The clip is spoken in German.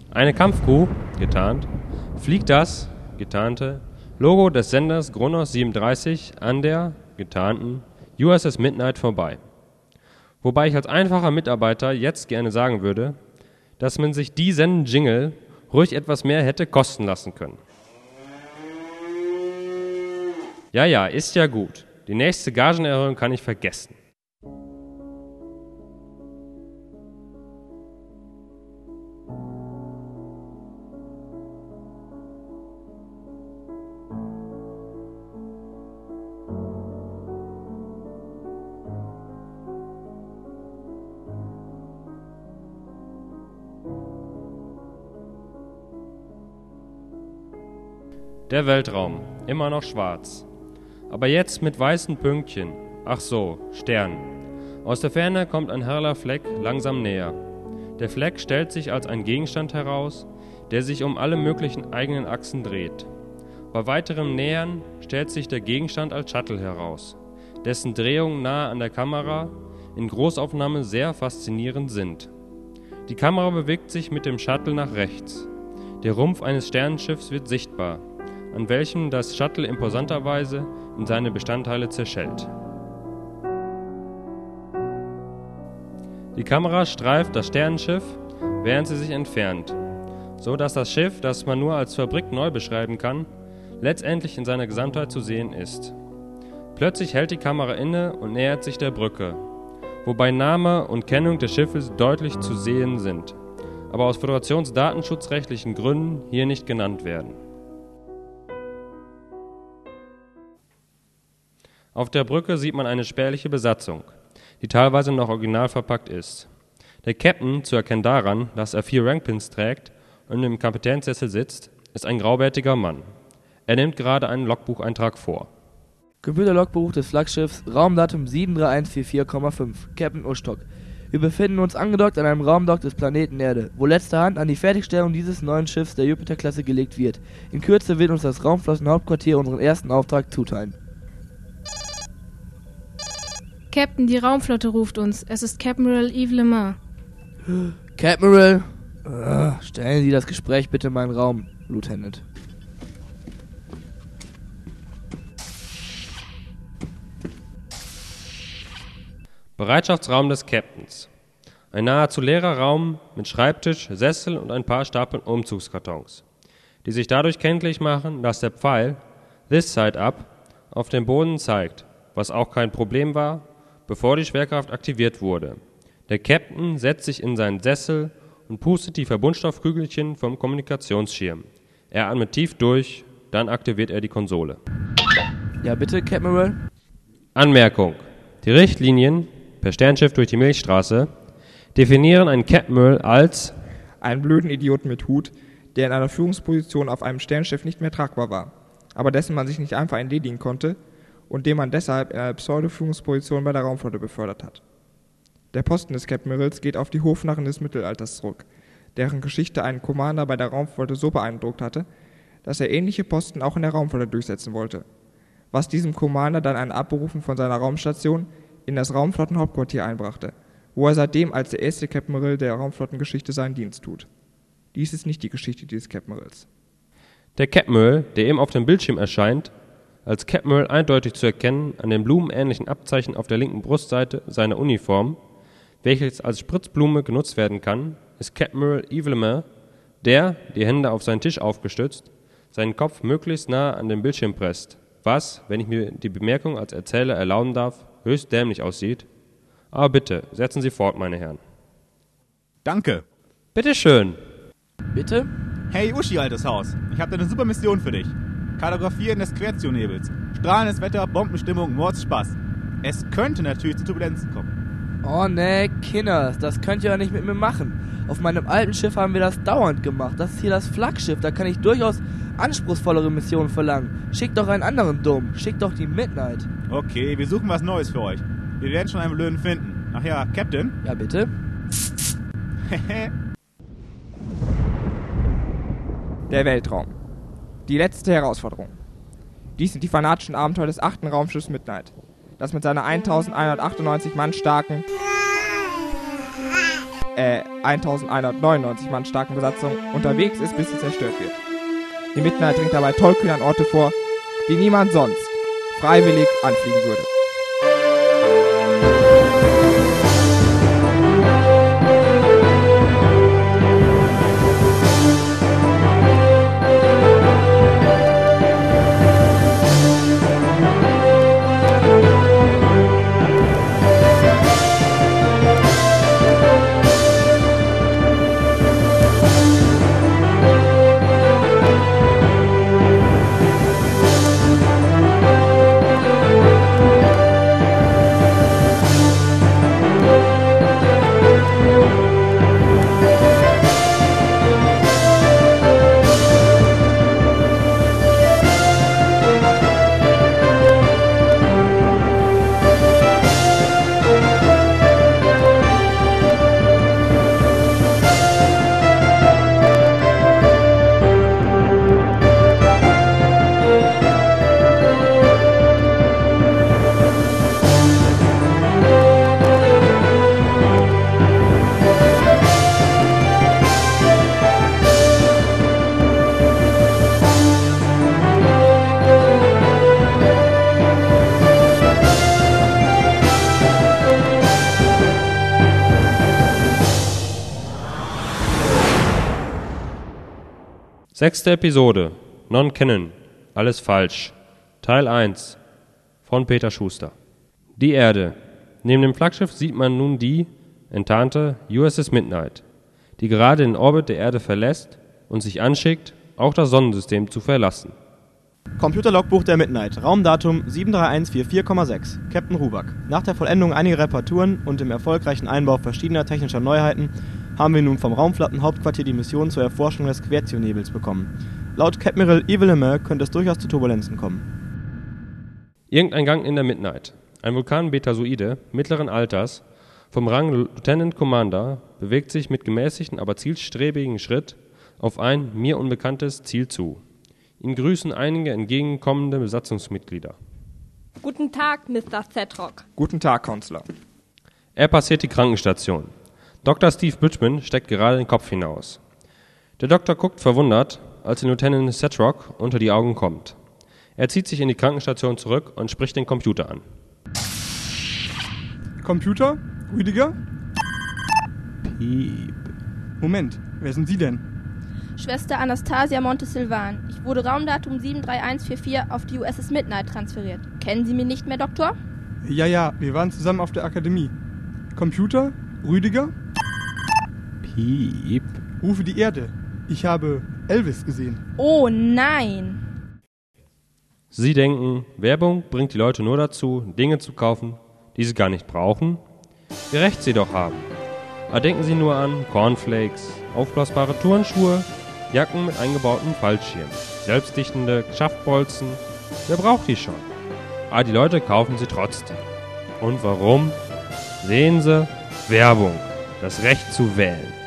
Eine Kampfkuh, getarnt, fliegt das, getarnte, Logo des Senders Kronos 37 an der, getarnten, USS Midnight vorbei. Wobei ich als einfacher Mitarbeiter jetzt gerne sagen würde, dass man sich die Senden-Jingle ruhig etwas mehr hätte kosten lassen können. Ja, ist ja gut. Die nächste Gagenerhöhung kann ich vergessen. Der Weltraum, immer noch schwarz. Aber jetzt mit weißen Pünktchen. Ach so, Sternen. Aus der Ferne kommt ein heller Fleck langsam näher. Der Fleck stellt sich als ein Gegenstand heraus, der sich um alle möglichen eigenen Achsen dreht. Bei weiterem Nähern stellt sich der Gegenstand als Shuttle heraus, dessen Drehungen nahe an der Kamera in Großaufnahme sehr faszinierend sind. Die Kamera bewegt sich mit dem Shuttle nach rechts. Der Rumpf eines Sternenschiffs wird sichtbar, an welchem das Shuttle imposanterweise in seine Bestandteile zerschellt. Die Kamera streift das Sternenschiff, während sie sich entfernt, so dass das Schiff, das man nur als Fabrik neu beschreiben kann, letztendlich in seiner Gesamtheit zu sehen ist. Plötzlich hält die Kamera inne und nähert sich der Brücke, wobei Name und Kennung des Schiffes deutlich zu sehen sind, aber aus föderationsdatenschutzrechtlichen Gründen hier nicht genannt werden. Auf der Brücke sieht man eine spärliche Besatzung, die teilweise noch original verpackt ist. Der Captain, zu erkennen daran, dass er 4 Rankpins trägt und im Kapitänssessel sitzt, ist ein graubärtiger Mann. Er nimmt gerade einen Logbucheintrag vor. Computerlogbuch des Flaggschiffs, Raumdatum 73144,5, Captain Ustock. Wir befinden uns angedockt an einem Raumdock des Planeten Erde, wo letzter Hand an die Fertigstellung dieses neuen Schiffs der Jupiter-Klasse gelegt wird. In Kürze wird uns das Raumflottenhauptquartier unseren ersten Auftrag zuteilen. Captain, die Raumflotte ruft uns. Es ist Captain Yves Le Mans. Captain, stellen Sie das Gespräch bitte in meinen Raum, Lieutenant. Bereitschaftsraum des Captains. Ein nahezu leerer Raum mit Schreibtisch, Sessel und ein paar Stapeln Umzugskartons, die sich dadurch kenntlich machen, dass der Pfeil This Side Up auf dem Boden zeigt, was auch kein Problem war, bevor die Schwerkraft aktiviert wurde. Der Captain setzt sich in seinen Sessel und pustet die Verbundstoffkügelchen vom Kommunikationsschirm. Er atmet tief durch, dann aktiviert er die Konsole. Ja bitte, Captain. Anmerkung: Die Richtlinien per Sternschiff durch die Milchstraße definieren einen Captain als einen blöden Idioten mit Hut, der in einer Führungsposition auf einem Sternschiff nicht mehr tragbar war, aber dessen man sich nicht einfach entledigen konnte und den man deshalb in eine Pseudo-Führungsposition bei der Raumflotte befördert hat. Der Posten des Captain geht auf die Hofnarren des Mittelalters zurück, deren Geschichte einen Commander bei der Raumflotte so beeindruckt hatte, dass er ähnliche Posten auch in der Raumflotte durchsetzen wollte, was diesem Commander dann ein Abberufen von seiner Raumstation in das Raumflottenhauptquartier einbrachte, wo er seitdem als der erste Captain der Raumflottengeschichte seinen Dienst tut. Dies ist nicht die Geschichte dieses Captain. der Captain, der eben auf dem Bildschirm erscheint, als Captain eindeutig zu erkennen an den blumenähnlichen Abzeichen auf der linken Brustseite seiner Uniform, welches als Spritzblume genutzt werden kann, ist Captain Yves Le Mans, der, die Hände auf seinen Tisch aufgestützt, seinen Kopf möglichst nah an den Bildschirm presst, was, wenn ich mir die Bemerkung als Erzähler erlauben darf, höchst dämlich aussieht. Aber bitte, setzen Sie fort, meine Herren. Danke. Bitteschön. Bitte? Hey Uschi, altes Haus, ich habe da eine super Mission für dich. Kartografieren des Quertionebels. Strahlendes Wetter, Bombenstimmung, Mordsspaß. Es könnte natürlich zu Turbulenzen kommen. Oh ne, Kinders, das könnt ihr ja nicht mit mir machen. Auf meinem alten Schiff haben wir das dauernd gemacht. Das ist hier das Flaggschiff, da kann ich durchaus anspruchsvollere Missionen verlangen. Schickt doch einen anderen Dumm, schickt doch die Midnight. Okay, wir suchen was Neues für euch. Wir werden schon einen Blöden finden. Ach ja, Captain? Ja, bitte? Der Weltraum. Die letzte Herausforderung. Dies sind die fanatischen Abenteuer des 8. Raumschiffs Midnight, das mit seiner 1198 Mann starken 1199 Mann starken Besatzung unterwegs ist, bis sie zerstört wird. Die Midnight dringt dabei tollkühn an Orte vor, die niemand sonst freiwillig anfliegen würde. Sechste Episode, Non-Canon, alles falsch, Teil 1, von Peter Schuster. Die Erde. Neben dem Flaggschiff sieht man nun die enttarnte USS Midnight, die gerade den Orbit der Erde verlässt und sich anschickt, auch das Sonnensystem zu verlassen. Computerlogbuch der Midnight, Raumdatum 73144,6, Captain Ruback. Nach der Vollendung einiger Reparaturen und dem erfolgreichen Einbau verschiedener technischer Neuheiten haben wir nun vom Raumflottenhauptquartier die Mission zur Erforschung des Quertionnebels bekommen. Laut Admiral Evil Le könnte es durchaus zu Turbulenzen kommen. Irgendein Gang in der Midnight. Ein Vulkan Betasoide, mittleren Alters, vom Rang Lieutenant Commander, bewegt sich mit gemäßigten, aber zielstrebigen Schritt auf ein mir unbekanntes Ziel zu. Ihn grüßen einige entgegenkommende Besatzungsmitglieder. Guten Tag, Mr. Zetrock. Guten Tag, Counselor. Er passiert die Krankenstation. Dr. Steve Bridgman steckt gerade den Kopf hinaus. Der Doktor guckt verwundert, als den Lieutenant Zetrock unter die Augen kommt. Er zieht sich in die Krankenstation zurück und spricht den Computer an. Computer? Rüdiger? Piep. Moment, wer sind Sie denn? Schwester Anastasia Montesilvan. Ich wurde Raumdatum 73144 auf die USS Midnight transferiert. Kennen Sie mich nicht mehr, Doktor? Ja, wir waren zusammen auf der Akademie. Computer? Rüdiger? Piep. Rufe die Erde. Ich habe Elvis gesehen. Oh nein! Sie denken, Werbung bringt die Leute nur dazu, Dinge zu kaufen, die sie gar nicht brauchen? Wie recht sie doch haben. Aber denken Sie nur an Cornflakes, aufblasbare Turnschuhe, Jacken mit eingebautem Fallschirm, selbstdichtende Schaftbolzen. Wer braucht die schon? Aber die Leute kaufen sie trotzdem. Und warum? Sehen Sie, Werbung, das Recht zu wählen.